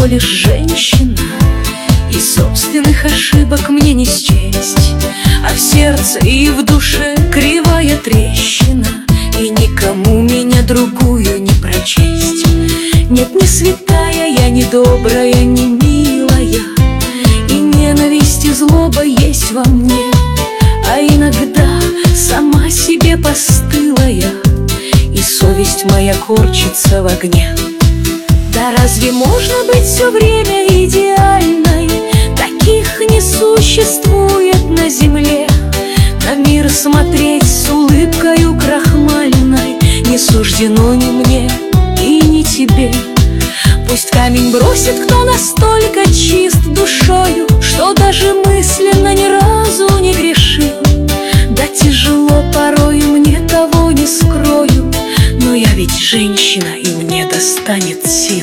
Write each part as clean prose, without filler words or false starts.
лишь женщина, и собственных ошибок мне не счесть. А в сердце и в душе кривая трещина, и никому меня другую не прочесть. Нет, не святая я, не добрая, не милая, и ненависть и злоба есть во мне. А иногда сама себе постылая, и совесть моя корчится в огне. Да разве можно быть все время идеальной? Таких не существует на земле. На мир смотреть с улыбкою крахмальной не суждено ни мне и ни тебе. Пусть камень бросит, кто настолько чист душою, что даже мысленно ни разу не грешил. Да тяжело порой, мне того не скрою, но я ведь женщина, и мне достанет сил.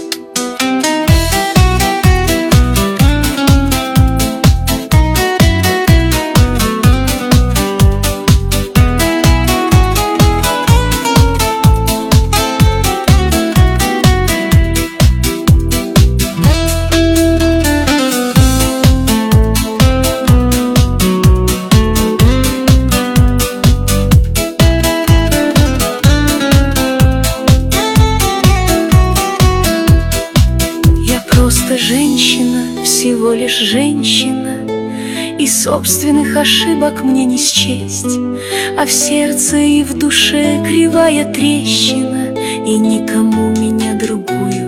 Просто женщина, всего лишь женщина, и собственных ошибок мне не счесть. А в сердце и в душе кривая трещина, и никому меня другую